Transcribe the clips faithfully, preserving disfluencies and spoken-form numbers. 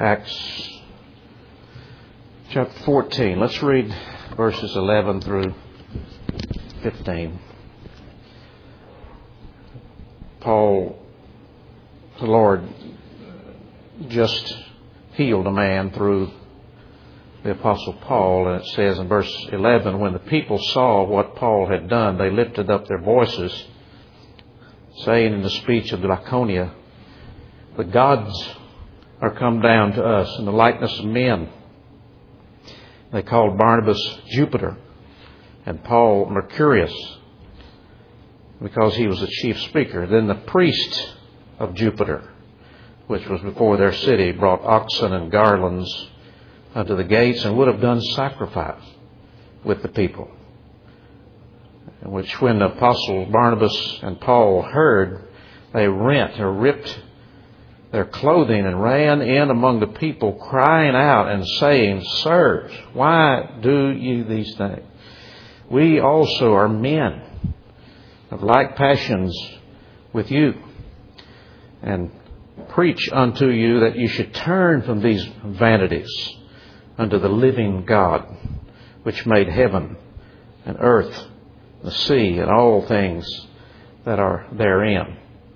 Acts chapter fourteen. Let's read verses eleven through fifteen. Paul, the Lord, just healed a man through the Apostle Paul, and it says in verse eleven, when the people saw what Paul had done, they lifted up their voices, saying in the speech of Lycaonia, the gods are come down to us in the likeness of men. They called Barnabas Jupiter and Paul Mercurius, because he was the chief speaker. Then the priest of Jupiter, which was before their city, brought oxen and garlands unto the gates, and would have done sacrifice with the people. Which when the apostles Barnabas and Paul heard, they rent or ripped their clothing and ran in among the people, crying out and saying, Sirs, why do you these things? We also are men of like passions with you, and preach unto you that you should turn from these vanities unto the living God, which made heaven and earth, the sea, and all things that are therein.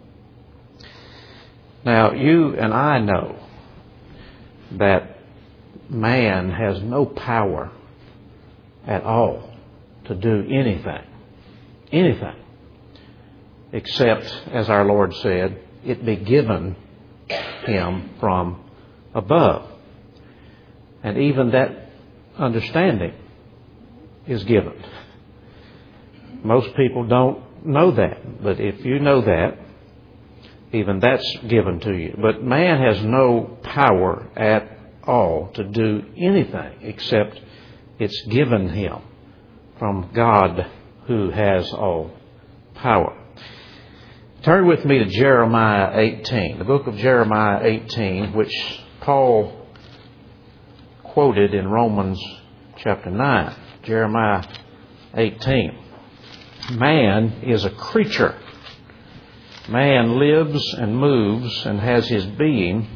Now, you and I know that man has no power at all to do anything, anything, except, as our Lord said, it be given him from above. And even that understanding is given. Most people don't know that, but if you know that, even that's given to you. But man has no power at all to do anything except it's given him from God, who has all power. Turn with me to Jeremiah eighteen, the book of Jeremiah eighteen, which Paul quoted in Romans chapter nine. Jeremiah eighteen. Man is a creature. Man lives and moves and has his being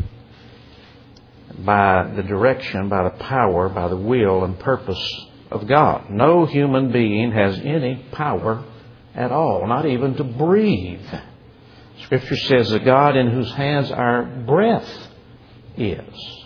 by the direction, by the power, by the will and purpose of God. No human being has any power at all, not even to breathe. Scripture says that God in whose hands our breath is.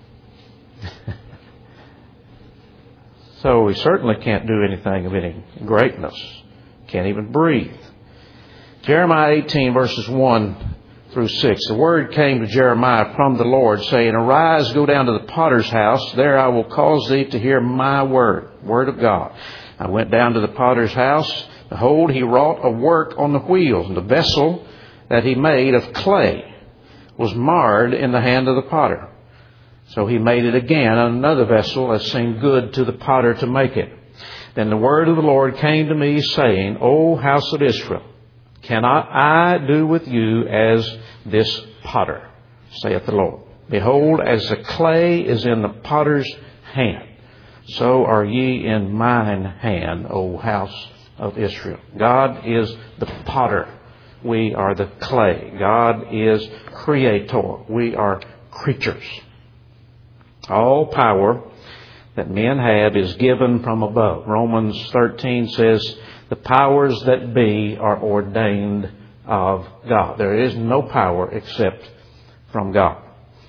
So we certainly can't do anything of any greatness. Can't even breathe. Jeremiah eighteen verses one through six. The word came to Jeremiah from the Lord, saying, Arise, go down to the potter's house. There I will cause thee to hear my word, word of God. I went down to the potter's house. Behold, he wrought a work on the wheels, and the vessel that he made of clay was marred in the hand of the potter. So he made it again on another vessel as seemed good to the potter to make it. Then the word of the Lord came to me, saying, O house of Israel, cannot I do with you as this potter, saith the Lord? Behold, as the clay is in the potter's hand, so are ye in mine hand, O house of Israel. God is the potter. We are the clay. God is creator. We are creatures. All power that men have is given from above. Romans thirteen says, the powers that be are ordained of God. There is no power except from God.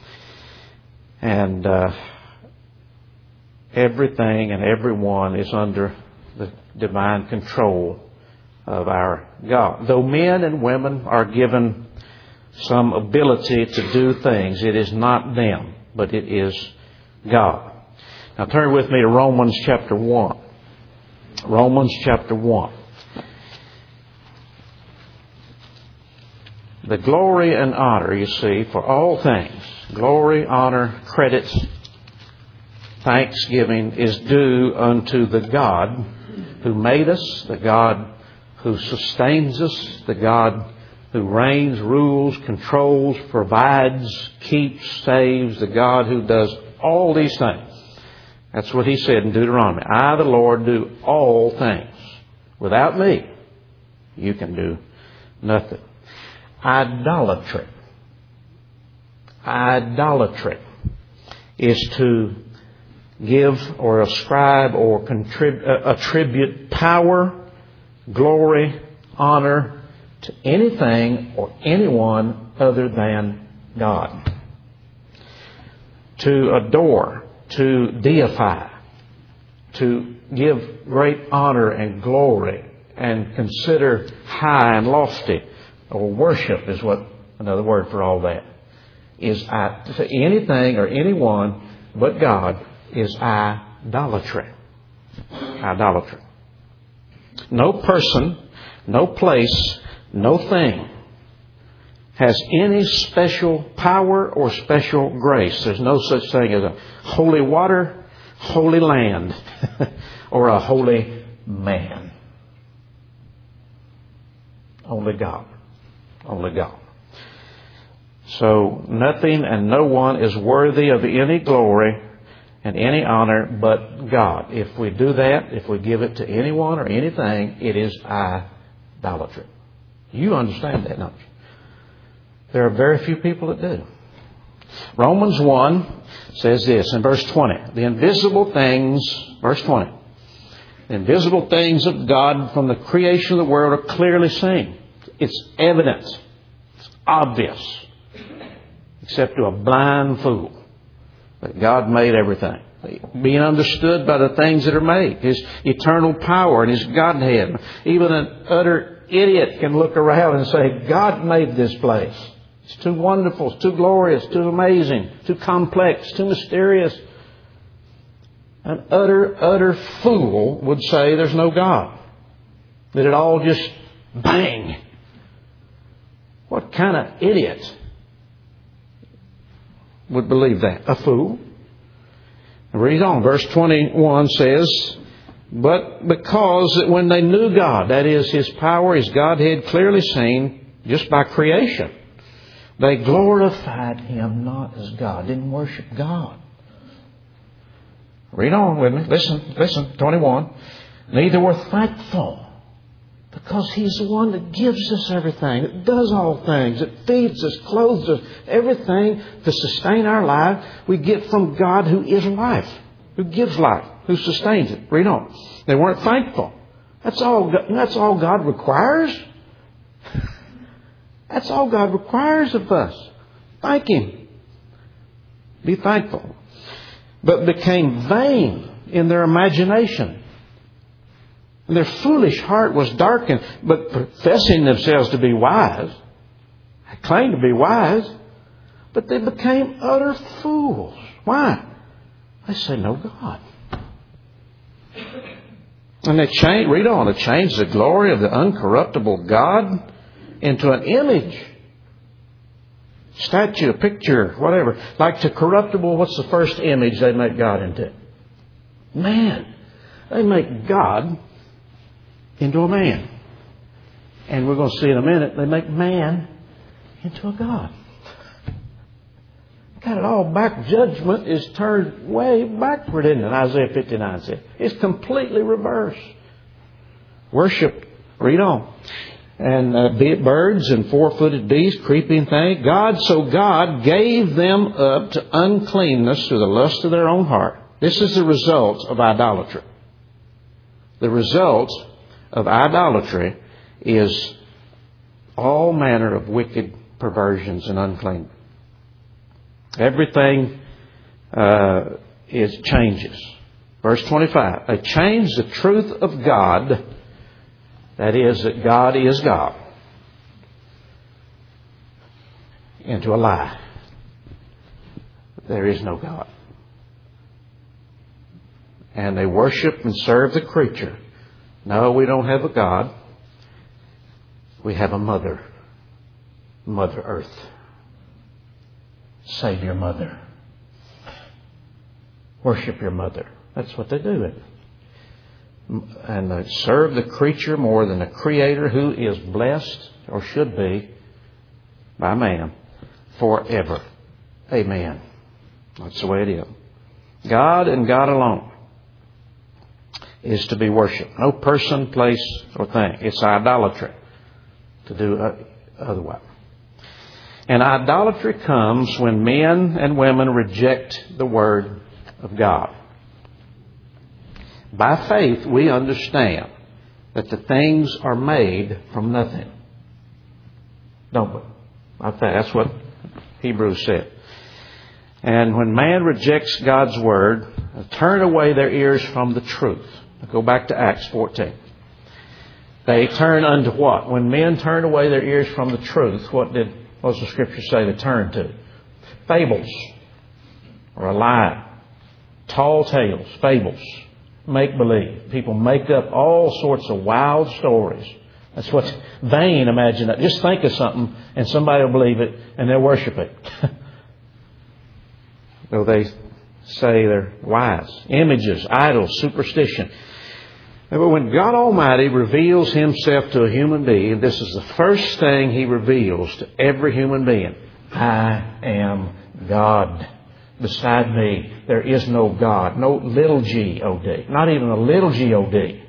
And uh, everything and everyone is under the divine control of our God. Though men and women are given some ability to do things, it is not them, but it is God. Now turn with me to Romans chapter one. Romans chapter one. The glory and honor, you see, for all things, glory, honor, credit, thanksgiving is due unto the God who made us, the God who sustains us, the God who reigns, rules, controls, provides, keeps, saves, the God who does all these things. That's what he said in Deuteronomy. I, the Lord, do all things. Without me, you can do nothing. Idolatry. Idolatry is to give or ascribe or contrib- uh, attribute power, glory, honor to anything or anyone other than God. To adore, to deify, to give great honor and glory and consider high and lofty, or worship is what another word for all that is. I, to anything or anyone but God is idolatry. Idolatry. No person, no place, no thing has any special power or special grace. There's no such thing as a holy water, holy land, or a holy man. Only God. Only God. So nothing and no one is worthy of any glory and any honor but God. If we do that, if we give it to anyone or anything, it is idolatry. You understand that, don't you? There are very few people that do. Romans one says this in verse twenty. The invisible things, verse twenty. The invisible things of God from the creation of the world are clearly seen. It's evident. It's obvious. Except to a blind fool. That God made everything. Being understood by the things that are made. His eternal power and His Godhead. Even an utter idiot can look around and say, God made this place. It's too wonderful, it's too glorious, too amazing, too complex, too mysterious. An utter, utter fool would say there's no God. That it all just bang. What kind of idiot would believe that? A fool. Read on. Verse twenty-one says, but because that when they knew God, that is His power, His Godhead clearly seen just by creation, they glorified Him not as God, didn't worship God. Read on with me. Listen, listen. twenty-one. Neither were thankful. Because He's the one that gives us everything, that does all things, that feeds us, clothes us, everything to sustain our life, we get from God who is life, who gives life, who sustains it. Read on. They weren't thankful. That's all, that's all God requires. That's all God requires of us. Thank Him. Be thankful. But became vain in their imagination. And their foolish heart was darkened, but professing themselves to be wise, they claimed to be wise, but they became utter fools. Why? They say no God. And they changed, read on, they changed the glory of the uncorruptible God into an image. Statue, a picture, whatever. Like to corruptible, what's the first image they make God into? Man. They make God into a man. And we're going to see in a minute, they make man into a God. Got it all back. Judgment is turned way backward, isn't it? Isaiah fifty-nine said. It's completely reversed. Worship, read on. And uh, be it birds and four-footed beasts, creeping things. God, so God gave them up to uncleanness through the lust of their own heart. This is the result of idolatry. The result of idolatry is all manner of wicked perversions and unclean. Everything uh, is changes. Verse twenty-five. They changed the truth of God, that is, that God is God, into a lie. There is no God. And they worship and serve the creature. No, we don't have a God. We have a mother. Mother Earth. Savior Mother. Worship your mother. That's what they do. And they serve the creature more than the Creator, who is blessed, or should be, by man forever. Amen. That's the way it is. God and God alone is to be worshipped. No person, place, or thing. It's idolatry to do otherwise. And idolatry comes when men and women reject the Word of God. By faith, we understand that the things are made from nothing. Don't we? I think that's what Hebrews said. And when man rejects God's Word, turn away their ears from the truth. Go back to Acts fourteen. They turn unto what? When men turn away their ears from the truth, what did what does the Scripture say they turn to? Fables, or a lie. Tall tales, fables, make-believe. People make up all sorts of wild stories. That's what's vain, imagine that. Just think of something and somebody will believe it and they'll worship it. Though they say they're wise. Images, idols, superstition. But when God Almighty reveals Himself to a human being, this is the first thing He reveals to every human being. I am God. Beside me, there is no God. No little g O D. Not even a little g O D.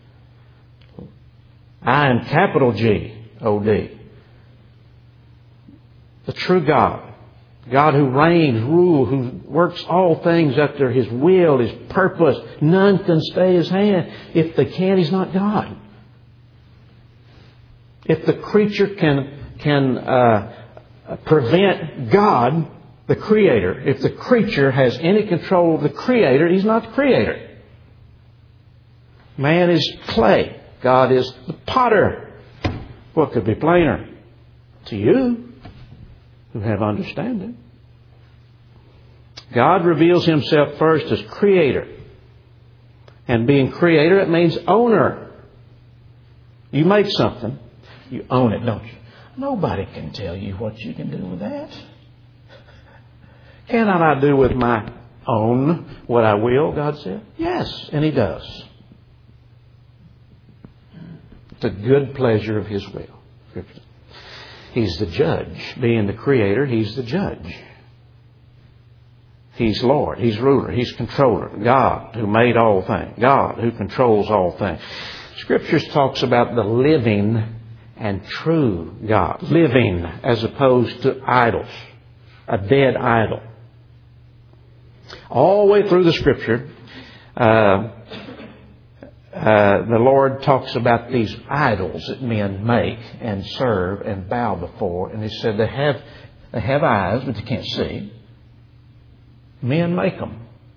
I am capital G O D. The true God. God who reigns, rules, who works all things after His will, His purpose. None can stay His hand. If they can, He's not God. If the creature can can uh, prevent God, the Creator, if the creature has any control of the Creator, He's not the Creator. Man is clay. God is the potter. What could be plainer to you who have understanding? God reveals Himself first as Creator. And being Creator, it means owner. You make something, you own it, don't you? Nobody can tell you what you can do with that. Cannot I do with my own what I will, God said? Yes, and He does. The good pleasure of His will. He's the judge. Being the Creator, He's the judge. He's Lord. He's ruler. He's controller. God who made all things. God who controls all things. Scriptures talks about the living and true God. Living as opposed to idols. A dead idol. All the way through the Scripture, uh, Uh, the Lord talks about these idols that men make and serve and bow before. And He said they have, they have eyes, but they can't see. Men make them.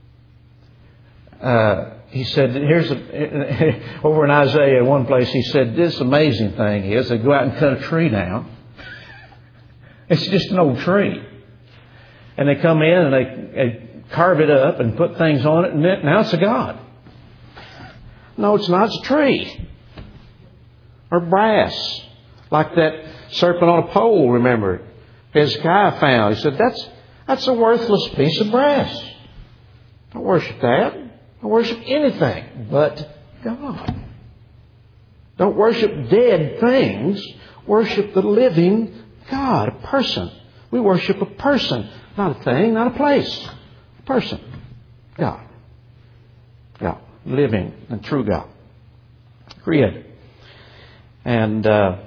Uh, he said, here's a, over in Isaiah, one place, He said, this amazing thing is they go out and cut a tree down. It's just an old tree. And they come in and they, they carve it up and put things on it, and it, now it's a god. No, it's not. It's a tree. Or brass. Like that serpent on a pole, remember, Hezekiah found. He said, that's that's a worthless piece of brass. Don't worship that. Don't worship anything but God. Don't worship dead things. Worship the living God, a person. We worship a person, not a thing, not a place. A person. God. God. Living and true God. Creator. And uh,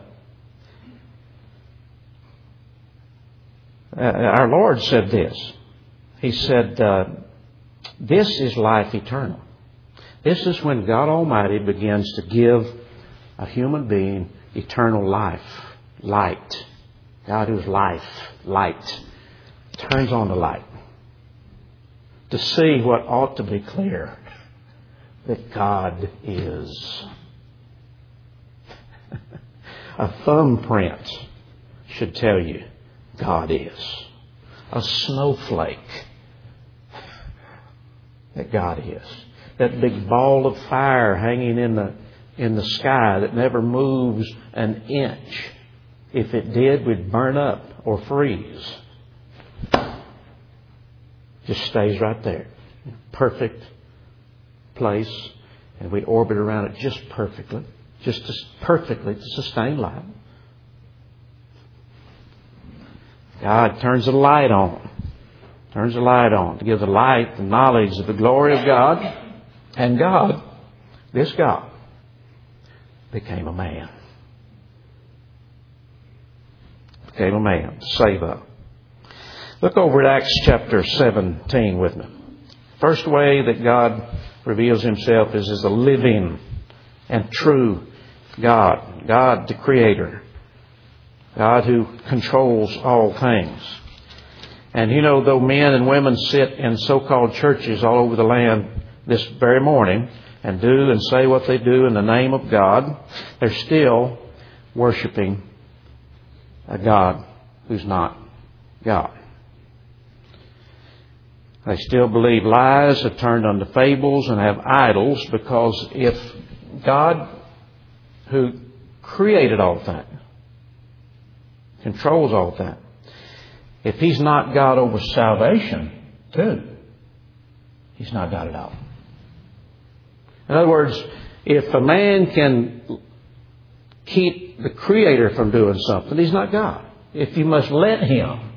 our Lord said this. He said, uh, this is life eternal. This is when God Almighty begins to give a human being eternal life. Light. God who's life. Light. Turns on the light. To see what ought to be clear. That God is. A thumbprint should tell you God is. A snowflake that God is. That big ball of fire hanging in the in the sky that never moves an inch. If it did, we'd burn up or freeze. Just stays right there. Perfect place, and we orbit around it just perfectly, just as perfectly to sustain life. God turns the light on, turns the light on to give the light, the knowledge of the glory of God, and God, this God, became a man. became a man to save us. Look over at Acts chapter seventeen with me. First way that God reveals Himself is as a living and true God. God the Creator. God who controls all things. And you know, though men and women sit in so-called churches all over the land this very morning and do and say what they do in the name of God, they're still worshiping a God who's not God. They still believe lies, have turned unto fables, and have idols, because if God, who created all things, controls all things, if He's not God over salvation, too, He's not God at all. In other words, if a man can keep the Creator from doing something, He's not God. If you must let Him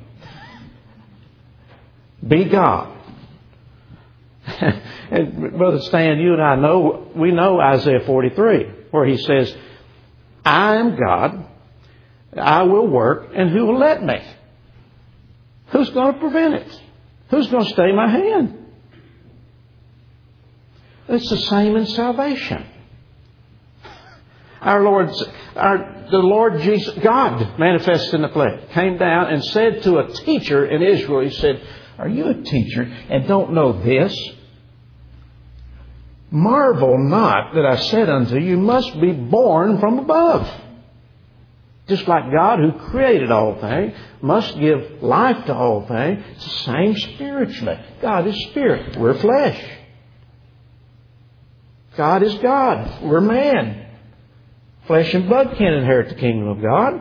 be God. And Brother Stan, you and I know, we know Isaiah forty-three, where He says, I am God, I will work, and who will let me? Who's going to prevent it? Who's going to stay my hand? It's the same in salvation. Our Lord, our, the Lord Jesus, God manifested in the flesh, came down and said to a teacher in Israel, He said, are you a teacher and don't know this? Marvel not that I said unto you, you must be born from above. Just like God, who created all things, must give life to all things. It's the same spiritually. God is spirit. We're flesh. God is God. We're man. Flesh and blood can't inherit the kingdom of God.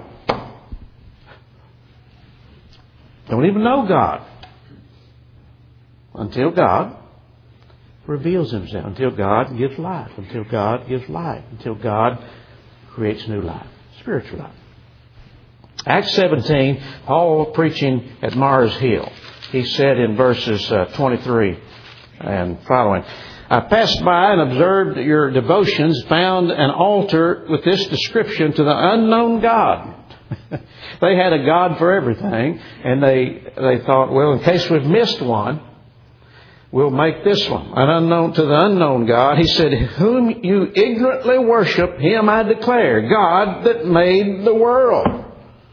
Don't even know God. Until God reveals Himself. Until God gives life. Until God gives life. Until God creates new life. Spiritual life. Acts seventeen, Paul preaching at Mars Hill. He said in verses uh, twenty-three and following, I passed by and observed your devotions, found an altar with this description, to the unknown God. They had a God for everything, and they they thought, well, in case we've missed one, we'll make this one. An unknown to the unknown God. He said, whom you ignorantly worship, Him I declare, God that made the world.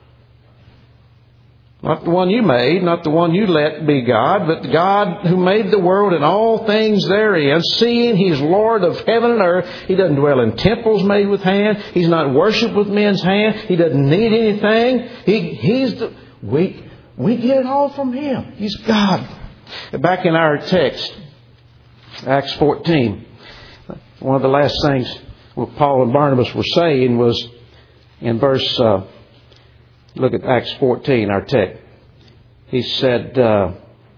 Not the one you made, not the one you let be God, but God who made the world and all things therein, seeing He's Lord of heaven and earth. He doesn't dwell in temples made with hands. He's not worshipped with men's hands. He doesn't need anything. He, he's the, we, we get it all from Him. He's God. Back in our text, Acts fourteen, one of the last things what Paul and Barnabas were saying was in verse... Uh, Look at Acts fourteen, our text. He said, uh,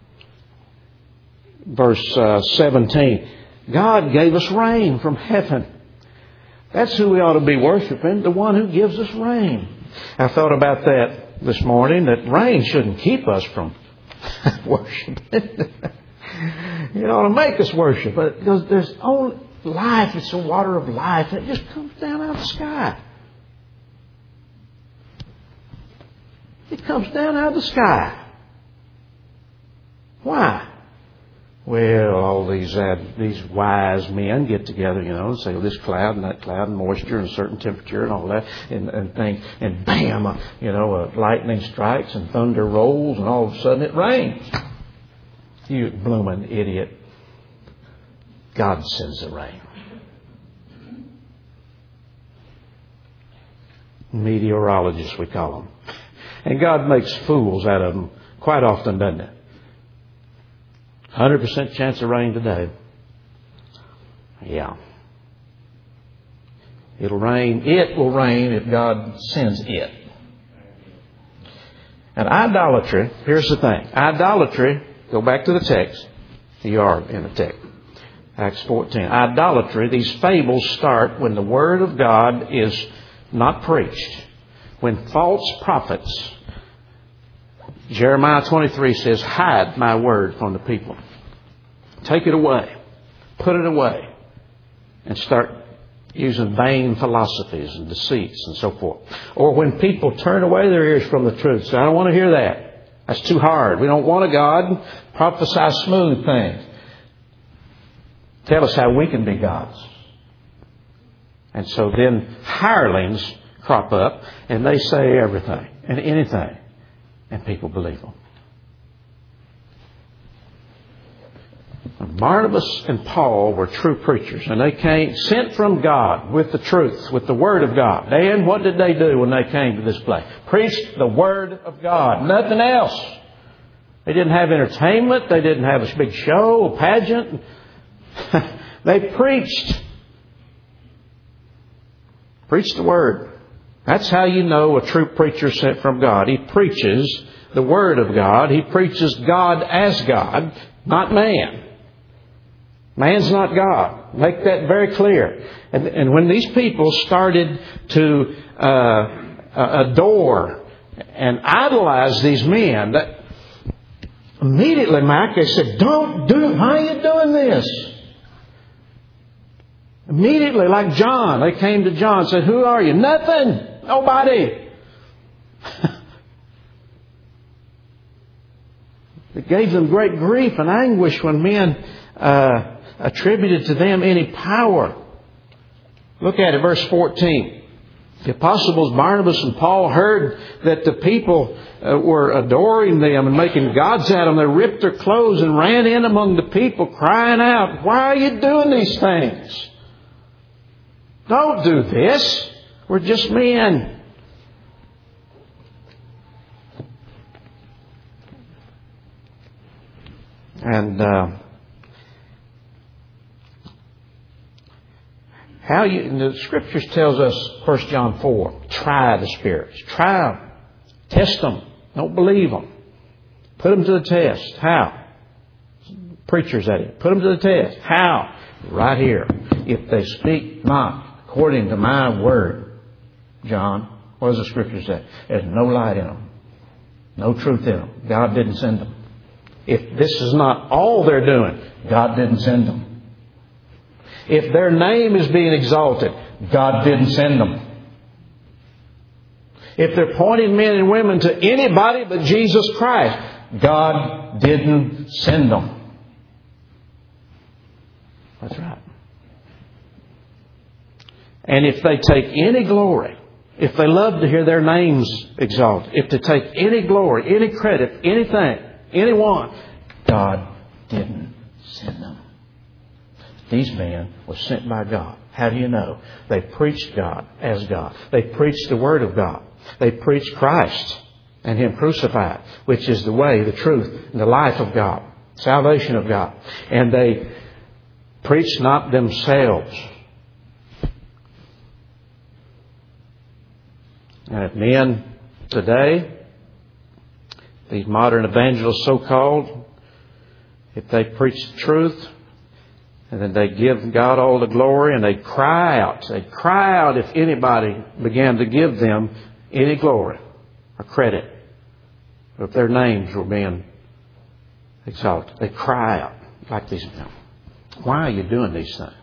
verse uh, seventeen, God gave us rain from heaven. That's who we ought to be worshiping, the one who gives us rain. I thought about that this morning, that rain shouldn't keep us from worshiping. It ought to make us worship. But because there's only life, it's the water of life, and it just comes down out of the sky. It comes down out of the sky. Why? Well, all these uh, these wise men get together, you know, and say, well, this cloud and that cloud and moisture and a certain temperature and all that, and, and things, and bam, uh, you know, uh, lightning strikes and thunder rolls, and all of a sudden it rains. You blooming idiot. God sends the rain. Meteorologists, we call them. And God makes fools out of them quite often, doesn't He? one hundred percent chance of rain today. Yeah. It'll rain. It will rain if God sends it. And idolatry, here's the thing. Idolatry, go back to the text. You are in the text. Acts fourteen. Idolatry, these fables start when the Word of God is not preached. When false prophets, Jeremiah twenty-three says, hide my word from the people. Take it away. Put it away. And start using vain philosophies and deceits and so forth. Or when people turn away their ears from the truth, say, I don't want to hear that. That's too hard. We don't want a God. Prophesy smooth things. Tell us how we can be gods. And so then hirelings crop up and they say everything and anything. And people believe them. Barnabas and Paul were true preachers, and they came sent from God with the truth, with the Word of God. And what did they do when they came to this place? Preached the Word of God. Nothing else. They didn't have entertainment. They didn't have a big show, a pageant. They preached. Preached the Word. That's how you know a true preacher sent from God. He preaches the Word of God. He preaches God as God, not man. Man's not God. Make that very clear. And, and when these people started to uh, adore and idolize these men, that immediately, Mike, they said, don't do it. Why are you doing this? Immediately, like John, they came to John and said, who are you? Nothing. Nobody. It gave them great grief and anguish when men uh, attributed to them any power. Look at it, verse fourteen. The apostles Barnabas and Paul heard that the people uh, were adoring them and making gods out of them. They ripped their clothes and ran in among the people crying out, why are you doing these things? Don't do this. We're just men. And uh, how you the Scriptures tells us, First John four, try the spirits, try them, test them, don't believe them, put them to the test. How? Preachers at it, put them to the test. How? Right here. If they speak not according to my word, John, what does the Scripture say? There's no light in them, no truth in them. God didn't send them. If this is not all they're doing, God didn't send them. If their name is being exalted, God didn't send them. If they're pointing men and women to anybody but Jesus Christ, God didn't send them. That's right. And if they take any glory, if they love to hear their names exalted, if they take any glory, any credit, anything, anyone, God didn't send them. These men were sent by God. How do you know? They preached God as God. They preached the Word of God. They preached Christ and Him crucified, which is the way, the truth, and the life of God, salvation of God. And they preached not themselves. And if men today, these modern evangelists so-called, if they preach the truth and then they give God all the glory and they cry out, they cry out if anybody began to give them any glory or credit, or if their names were being exalted, they cry out like these men. Why are you doing these things?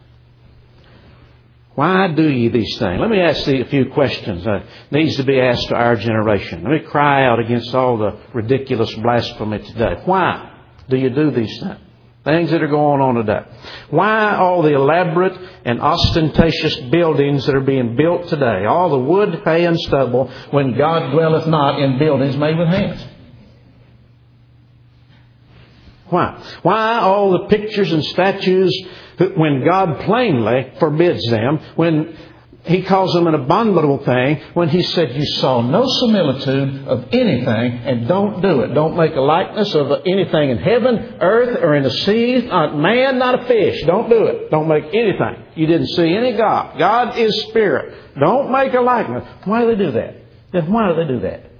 Why do ye these things? Let me ask you a few questions that needs to be asked to our generation. Let me cry out against all the ridiculous blasphemy today. Why do you do these things? Things that are going on today. Why all the elaborate and ostentatious buildings that are being built today? All the wood, hay, and stubble, when God dwelleth not in buildings made with hands. Why? Why all the pictures and statues when God plainly forbids them, when He calls them an abominable thing, when He said you saw no similitude of anything and don't do it. Don't make a likeness of anything in heaven, earth, or in the sea, not man, not a fish. Don't do it. Don't make anything. You didn't see any God. God is spirit. Don't make a likeness. Why do they do that? Then why do they do that?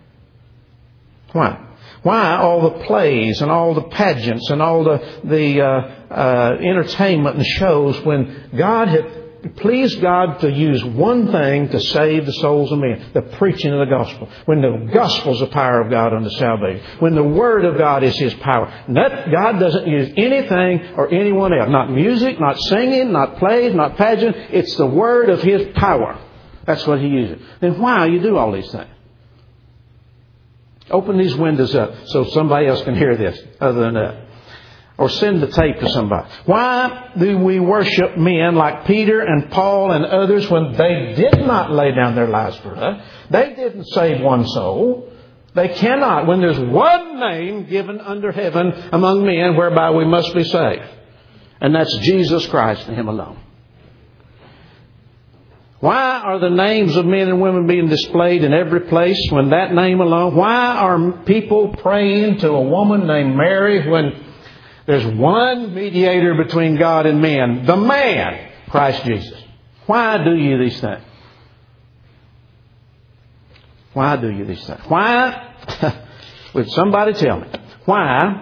Why? Why all the plays and all the pageants and all the the uh, uh, entertainment and shows when God had it pleased God to use one thing to save the souls of men, the preaching of the gospel. When the gospel is the power of God unto salvation. When the Word of God is His power. And that God doesn't use anything or anyone else. Not music, not singing, not plays, not pageant. It's the Word of His power. That's what He uses. Then why you do all these things? Open these windows up so somebody else can hear this other than that. Or send the tape to somebody. Why do we worship men like Peter and Paul and others when they did not lay down their lives for us? They didn't save one soul. They cannot when there's one name given under heaven among men whereby we must be saved. And that's Jesus Christ and Him alone. Why are the names of men and women being displayed in every place when that name alone? Why are people praying to a woman named Mary when there's one mediator between God and men, the man, Christ Jesus? Why do you these things? Why do you these things? Why? Would somebody tell me? Why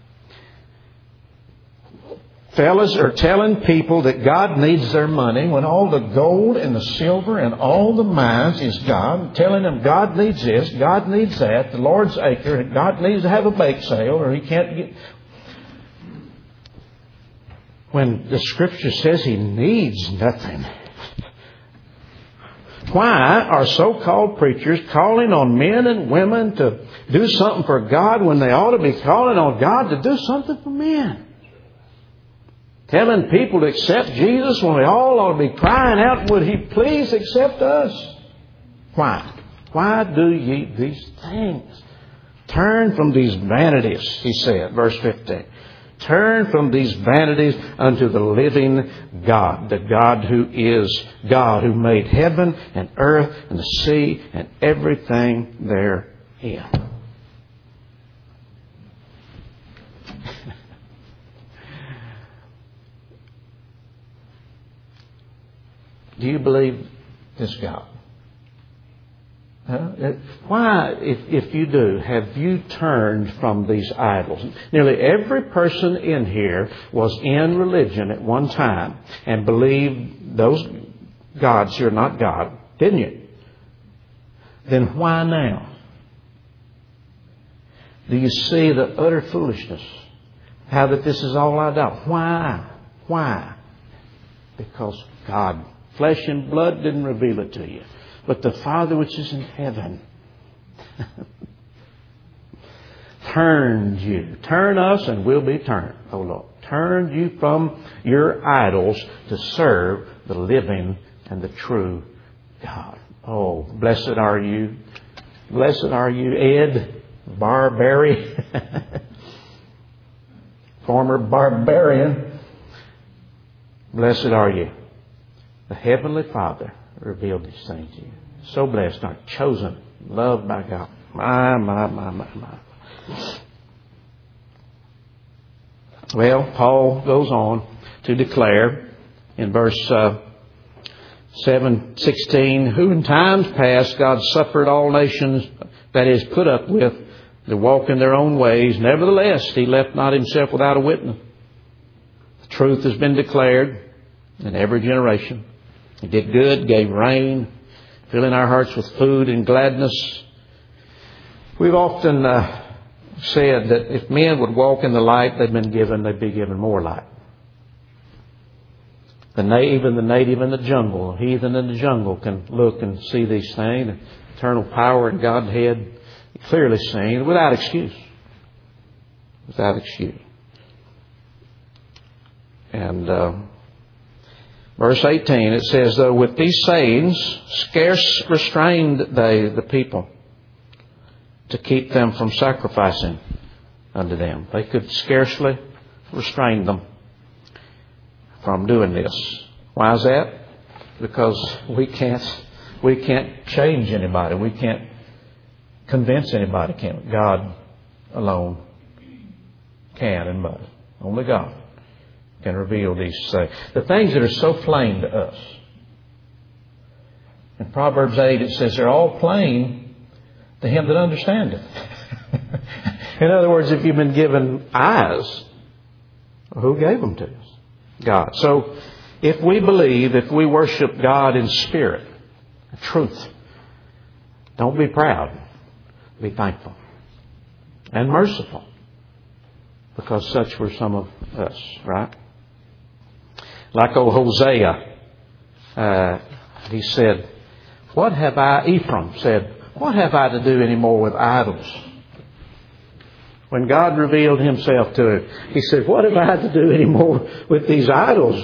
fellas are telling people that God needs their money when all the gold and the silver and all the mines is God? Telling them God needs this, God needs that, the Lord's acre, God needs to have a bake sale or He can't get... When the Scripture says He needs nothing. Why are so-called preachers calling on men and women to do something for God when they ought to be calling on God to do something for men? Telling people to accept Jesus when we all ought to be crying out, would He please accept us? Why? Why do ye these things? Turn from these vanities, He said, verse fifteen. Turn from these vanities unto the living God, the God who is God, who made heaven and earth and the sea and everything therein. Do you believe this God? Huh? Why, if, if you do, have you turned from these idols? Nearly every person in here was in religion at one time and believed those gods are not God, didn't you? Then why now? Do you see the utter foolishness? How that this is all idol? Why? Why? Because God, flesh and blood didn't reveal it to you. But the Father which is in heaven turned you. Turn us and we'll be turned, O Lord. Turned you from your idols to serve the living and the true God. Oh, blessed are you. Blessed are you, Ed Barbary. Former barbarian. Blessed are you. The Heavenly Father revealed these things to you. So blessed, not chosen, loved by God. My, my, my, my, my. Well, Paul goes on to declare in verse uh, seven sixteen, who in times past God suffered all nations, that is, put up with, to walk in their own ways. Nevertheless, He left not Himself without a witness. The truth has been declared in every generation. He did good, gave rain, filling our hearts with food and gladness. We've often uh, said that if men would walk in the light they've been given, they'd be given more light. The na- even the native in the jungle, the heathen in the jungle can look and see these things. The eternal power and Godhead clearly seen without excuse. Without excuse. And... Uh, Verse eighteen, it says, though with these sayings, scarce restrained they the people to keep them from sacrificing unto them. They could scarcely restrain them from doing this. Why is that? Because we can't, we can't change anybody. We can't convince anybody, can we? God alone can and must. Only God can reveal these things. The things that are so plain to us. In Proverbs eight it says they're all plain to him that understandeth. In other words, if you've been given eyes, who gave them to us? God. So if we believe, if we worship God in spirit, truth, don't be proud. Be thankful and merciful, because such were some of us, right? Like old Hosea, uh, he said, "What have I?" Ephraim said, "What have I to do anymore with idols?" When God revealed Himself to him, he said, "What have I to do anymore with these idols?"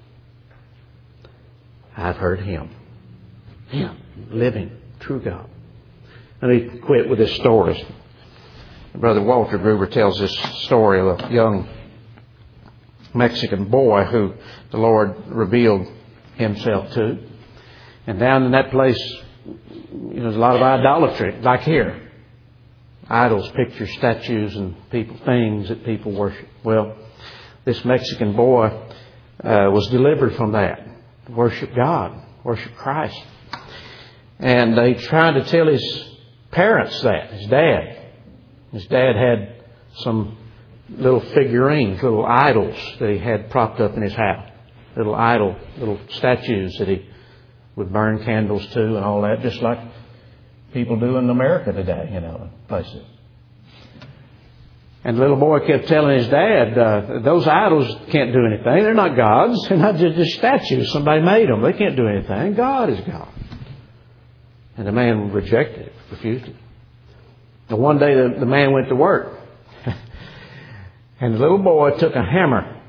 I've heard Him, Him, living, true God. Let me quit with this story. Brother Walter Gruber tells this story of a young Mexican boy who the Lord revealed Himself to. And down in that place, you know, there's a lot of idolatry, like here. Idols, pictures, statues, and people, things that people worship. Well, this Mexican boy uh, was delivered from that. Worship God, worship Christ. And they tried to tell his parents that, his dad. His dad had some little figurines, little idols that he had propped up in his house. Little idol, little statues that he would burn candles to and all that, just like people do in America today, you know, places. And the little boy kept telling his dad, uh, those idols can't do anything. They're not gods. They're not just, just statues. Somebody made them. They can't do anything. God is God. And the man rejected it, refused it. And one day the, the man went to work. And the little boy took a hammer.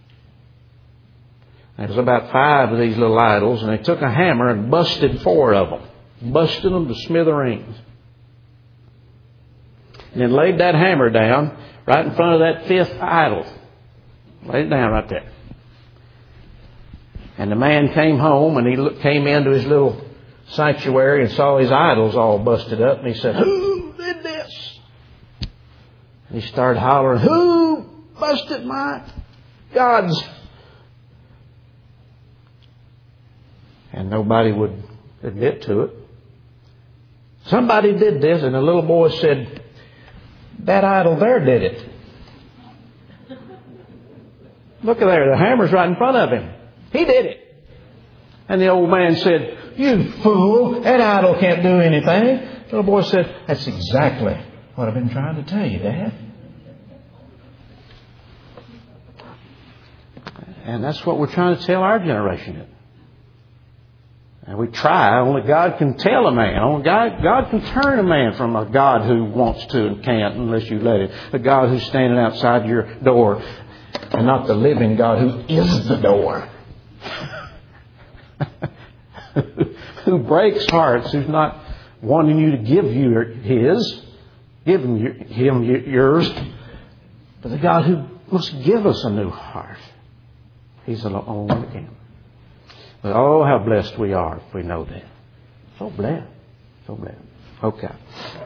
There was about five of these little idols. And they took a hammer and busted four of them. Busted them to smithereens. And then laid that hammer down right in front of that fifth idol. Laid it down right there. And the man came home and he look, came into his little sanctuary and saw his idols all busted up. And he said, "Who did this?" And he started hollering, "Who busted my gods?" And nobody would admit to it. Somebody did this, and the little boy said, "That idol there did it. Look at there, the hammer's right in front of him. He did it." And the old man said, "You fool, that idol can't do anything." The little boy said, "That's exactly what I've been trying to tell you, Dad." And that's what we're trying to tell our generation. And we try. Only God can tell a man. Only God, God can turn a man from a God who wants to and can't unless you let him. A God who's standing outside your door and not the living God who is the door. Who breaks hearts, who's not wanting you to give you his, give him, him yours, but the God who must give us a new heart. He's the only one can. But oh, how blessed we are if we know that. So blessed. So blessed. Okay.